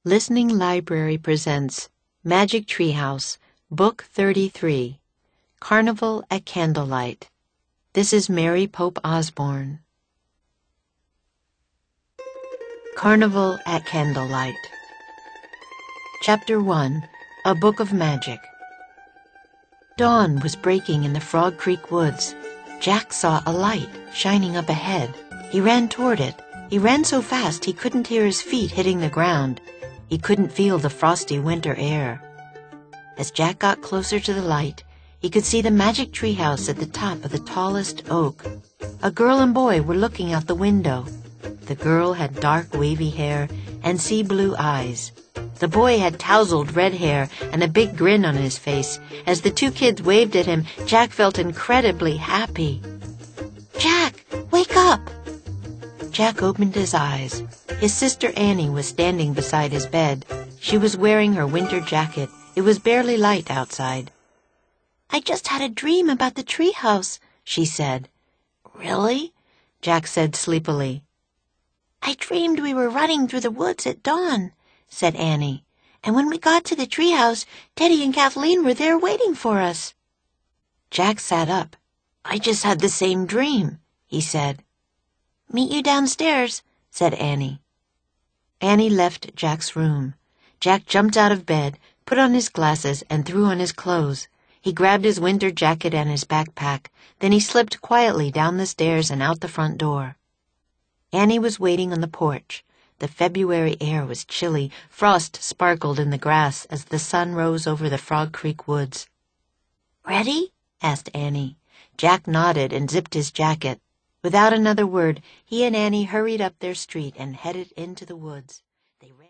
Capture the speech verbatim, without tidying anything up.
Listening Library presents Magic Treehouse, Book thirty-three, Carnival at Candlelight. This is Mary Pope Osborne. Carnival at Candlelight. Chapter one, A Book of Magic. Dawn was breaking in the Frog Creek woods. Jack saw a light shining up ahead. He ran toward it. He ran so fast he couldn't hear his feet hitting the ground. He couldn't feel the frosty winter air. As Jack got closer to the light, he could see the magic treehouse at the top of the tallest oak. A girl and boy were looking out the window. The girl had dark wavy hair and sea blue eyes. The boy had tousled red hair and a big grin on his face. As the two kids waved at him, Jack felt incredibly happy. "Jack, wake up!" Jack opened his eyes. His sister Annie was standing beside his bed. She was wearing her winter jacket. It was barely light outside. "I just had a dream about the treehouse," she said. "Really?" Jack said sleepily. "I dreamed we were running through the woods at dawn," said Annie. "And when we got to the treehouse, Teddy and Kathleen were there waiting for us." Jack sat up. "I just had the same dream," he said. "Meet you downstairs," said Annie. Annie left Jack's room. Jack jumped out of bed, put on his glasses, and threw on his clothes. He grabbed his winter jacket and his backpack. Then he slipped quietly down the stairs and out the front door. Annie was waiting on the porch. The February air was chilly. Frost sparkled in the grass as the sun rose over the Frog Creek woods. "Ready?" asked Annie. Jack nodded and zipped his jacket. Without another word, he and Annie hurried up their street and headed into the woods. They ran